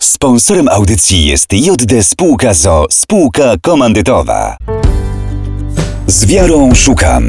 Sponsorem audycji jest JD Spółka ZOO, spółka komandytowa. Z wiarą szukam.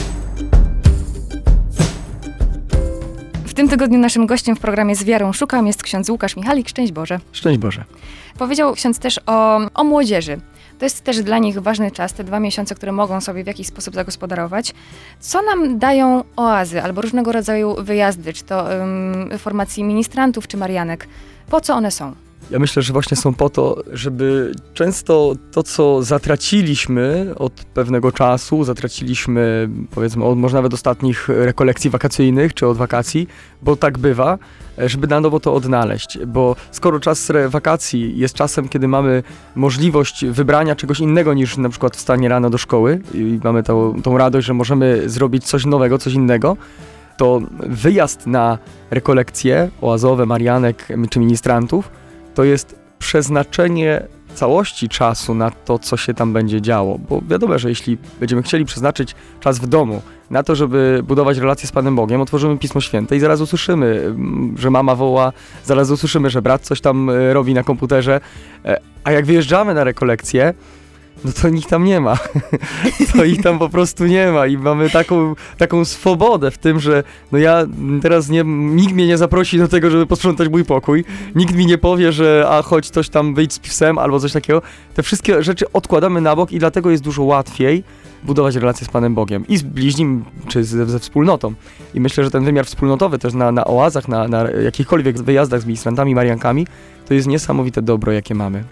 W tym tygodniu naszym gościem w programie Z wiarą szukam jest ksiądz Łukasz Michalik. Szczęść Boże. Szczęść Boże. Powiedział ksiądz też o młodzieży. To jest też dla nich ważny czas, te 2 miesiące, które mogą sobie w jakiś sposób zagospodarować. Co nam dają oazy albo różnego rodzaju wyjazdy, czy to formacji ministrantów, czy marianek? Po co one są? Ja myślę, że właśnie są po to, żeby często to, co zatraciliśmy od pewnego czasu, zatraciliśmy powiedzmy od może nawet ostatnich rekolekcji wakacyjnych, czy od wakacji, bo tak bywa, żeby na nowo to odnaleźć, bo skoro czas wakacji jest czasem, kiedy mamy możliwość wybrania czegoś innego niż na przykład wstanie rano do szkoły i mamy tą radość, że możemy zrobić coś nowego, coś innego, to wyjazd na rekolekcje oazowe, marianek czy ministrantów to jest przeznaczenie całości czasu na to, co się tam będzie działo, bo wiadomo, że jeśli będziemy chcieli przeznaczyć czas w domu na to, żeby budować relacje z Panem Bogiem, otworzymy Pismo Święte i zaraz usłyszymy, że mama woła, zaraz usłyszymy, że brat coś tam robi na komputerze, a jak wyjeżdżamy na rekolekcje, no to ich tam nie ma. To ich tam po prostu nie ma i mamy taką swobodę w tym, że no ja teraz nikt mnie nie zaprosi do tego, żeby posprzątać mój pokój. Nikt mi nie powie, że chodź coś tam wyjdź z psem albo coś takiego. Te wszystkie rzeczy odkładamy na bok i dlatego jest dużo łatwiej budować relacje z Panem Bogiem i z bliźnim, czy ze wspólnotą. I myślę, że ten wymiar wspólnotowy też na oazach, na jakichkolwiek wyjazdach z ministrantami, mariankami, to jest niesamowite dobro, jakie mamy.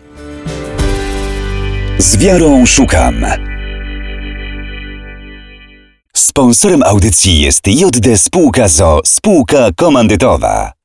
Z wiarą szukam. Sponsorem audycji jest JD Spółka ZOO, spółka komandytowa.